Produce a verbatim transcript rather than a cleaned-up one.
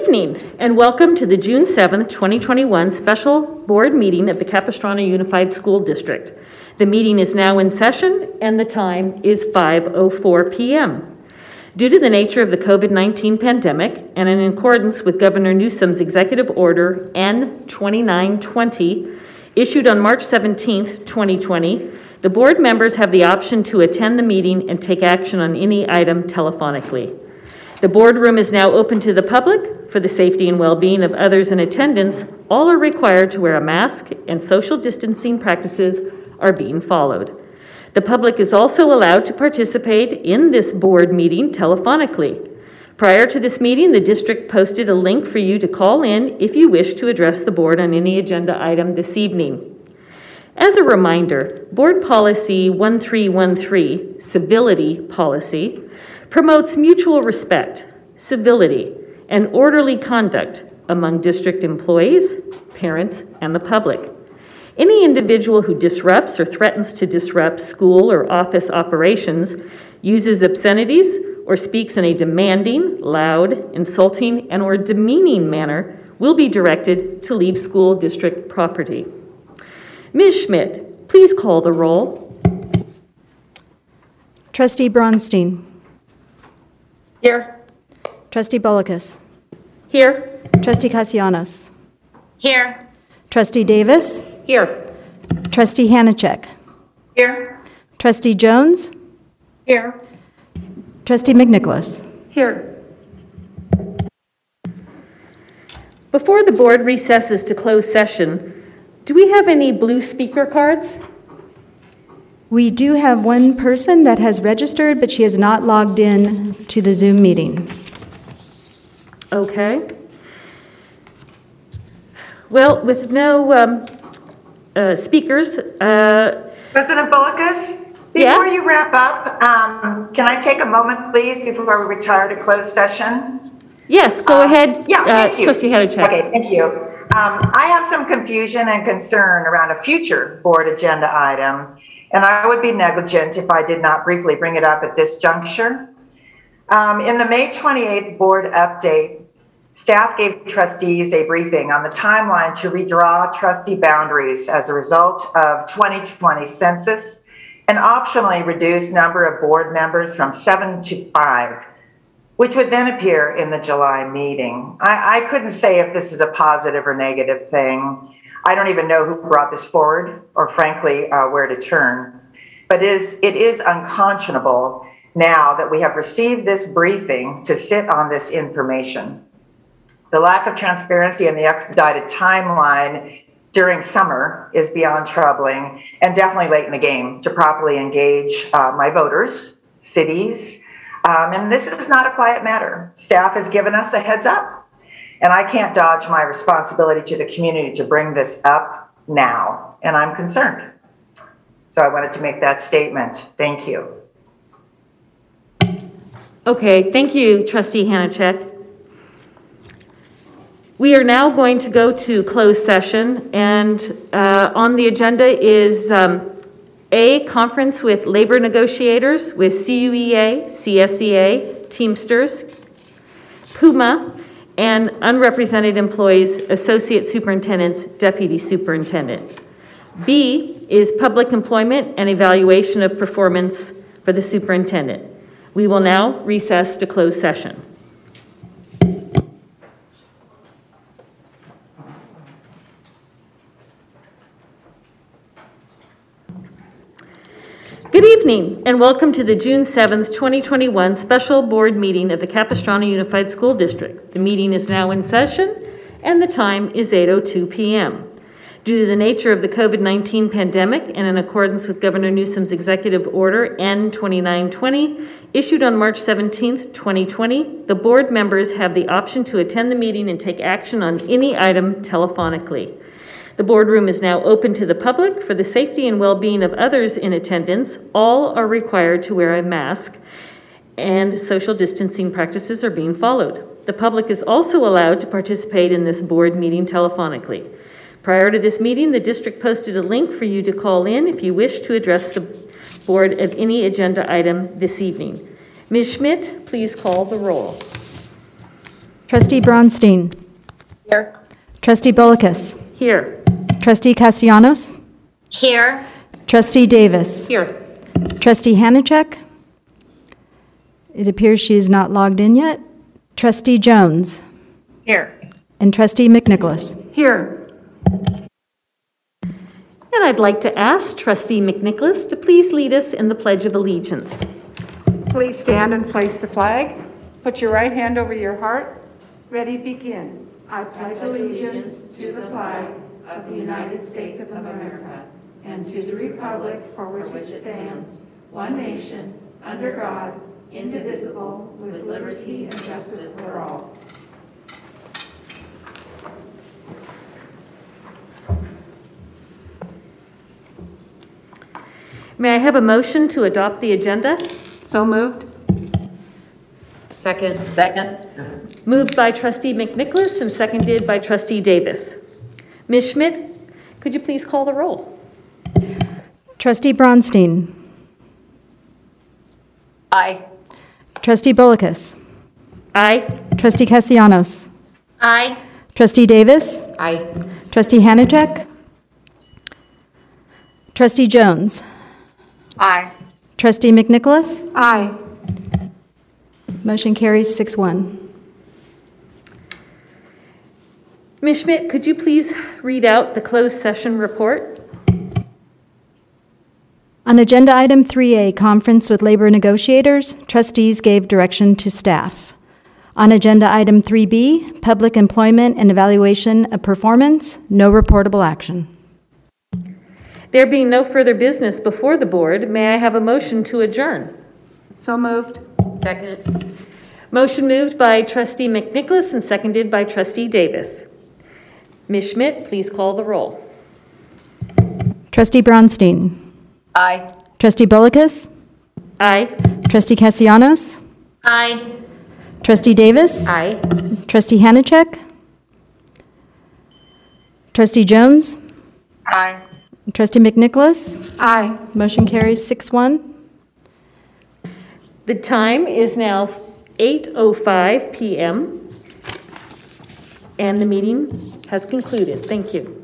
evening, and welcome to the June seventh, twenty twenty-one special board meeting of the Capistrano Unified School District. The meeting is now in session, and the time is five oh four p m Due to the nature of the COVID nineteen pandemic, and in accordance with Governor Newsom's Executive Order N twenty-nine twenty, issued on March seventeenth, twenty twenty, the board members have the option to attend the meeting and take action on any item telephonically. The boardroom is now open to the public. For the safety and well-being of others in attendance, all are required to wear a mask, and social distancing practices are being followed. The public is also allowed to participate in this board meeting telephonically. Prior to this meeting, the district posted a link for you to call in if you wish to address the board on any agenda item this evening. As a reminder, Board Policy one three one three, Civility Policy, promotes mutual respect, civility, and orderly conduct among district employees, parents, and the public. Any individual who disrupts or threatens to disrupt school or office operations, uses obscenities, or speaks in a demanding, loud, insulting, and or demeaning manner will be directed to leave school district property. Miz Schmidt, please call the roll. Trustee Bronstein. Here. Trustee Bolikas. Here. Trustee Castellanos. Here. Trustee Davis. Here. Trustee Hanachek. Here. Trustee Jones. Here. Trustee McNicholas. Here. Before the board recesses to close session, do we have any blue speaker cards? We do have one person that has registered, but she has not logged in to the Zoom meeting. Okay. Well, with no um, uh, speakers. Uh, President Bolikas, before yes? you wrap up, um, can I take a moment, please, before we retire to closed session? Yes, go Uh, ahead. Yeah, thank uh, you. Trustee Hanachek. Okay, thank you. Um, I have some confusion and concern around a future board agenda item, and I would be negligent if I did not briefly bring it up at this juncture. Um, in the May twenty-eighth board update, staff gave trustees a briefing on the timeline to redraw trustee boundaries as a result of twenty twenty census and optionally reduce number of board members from seven to five, which would then appear in the July meeting. I, I couldn't say if this is a positive or negative thing. I don't even know who brought this forward or frankly uh, where to turn, but it is, it is unconscionable now that we have received this briefing to sit on this information. The lack of transparency and the expedited timeline during summer is beyond troubling and definitely late in the game to properly engage uh, my voters, cities, um, and this is not a quiet matter. Staff has given us a heads up, and I can't dodge my responsibility to the community to bring this up now, and I'm concerned. So I wanted to make that statement. Thank you. Okay, thank you, Trustee Hanachek. We are now going to go to closed session, and uh, on the agenda is um, A, conference with labor negotiators with C U E A, C S E A, Teamsters, Puma, and unrepresented employees, associate superintendents, deputy superintendent. B is public employment and evaluation of performance for the superintendent. We will now recess to close session. Good evening, and welcome to the June seventh, twenty twenty-one special board meeting of the Capistrano Unified School District. The meeting is now in session, and the time is eight oh two p m Due to the nature of the COVID nineteen pandemic and in accordance with Governor Newsom's Executive Order N twenty-nine twenty, issued on March seventeenth, twenty twenty, the board members have the option to attend the meeting and take action on any item telephonically. The boardroom is now open to the public. For the safety and well-being of others in attendance, all are required to wear a mask, and social distancing practices are being followed. The public is also allowed to participate in this board meeting telephonically. Prior to this meeting, the district posted a link for you to call in if you wish to address the board of any agenda item this evening. Miz Schmidt, please call the roll. Trustee Bronstein. Here. Trustee Bolus. Here. Trustee Castellanos. Here. Trustee Davis. Here. Trustee Hanachek. It appears she is not logged in yet. Trustee Jones. Here. And Trustee McNicholas. Here. And I'd like to ask Trustee McNicholas to please lead us in the Pledge of Allegiance. Please stand and place the flag. Put your right hand over your heart. Ready, begin. I pledge allegiance to the flag of the United States of America and to the republic for which it stands, one nation, under God, indivisible, with liberty and justice for all. May I have a motion to adopt the agenda? So moved. Second. Second. Moved by Trustee McNicholas and seconded by Trustee Davis. Miz Schmidt, could you please call the roll? Trustee Bronstein. Aye. Trustee Bolus. Aye. Trustee Castellanos. Aye. Trustee Davis. Aye. Trustee Hanachek. Trustee Jones. Aye. Trustee McNicholas. Aye. Motion carries six one. Miz Schmidt, could you please read out the closed session report? On Agenda Item three A, Conference with Labor Negotiators, trustees gave direction to staff. On Agenda Item three B, Public Employment and Evaluation of Performance, no reportable action. There being no further business before the board, may I have a motion to adjourn? So moved. Second. Motion moved by Trustee McNicholas and seconded by Trustee Davis. Miz Schmidt, please call the roll. Trustee Bronstein. Aye. Trustee Bolus. Aye. Trustee Castellanos. Aye. Trustee Davis. Aye. Trustee Hanachek. Trustee Jones. Aye. Trustee McNicholas. Aye. Motion carries six one. The time is now eight oh five p m and the meeting has concluded. Thank you.